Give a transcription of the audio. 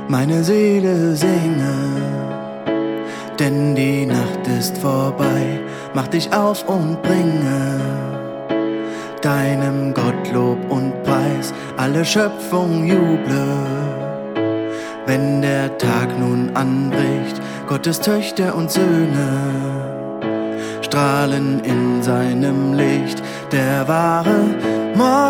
meine Seele singe, denn die Nacht ist vorbei. Mach dich auf und bringe deinem Gott Lob und Preis, alle Schöpfung juble. Wenn der Tag nun anbricht, Gottes Töchter und Söhne strahlen in seinem Licht, der wahre Morgen.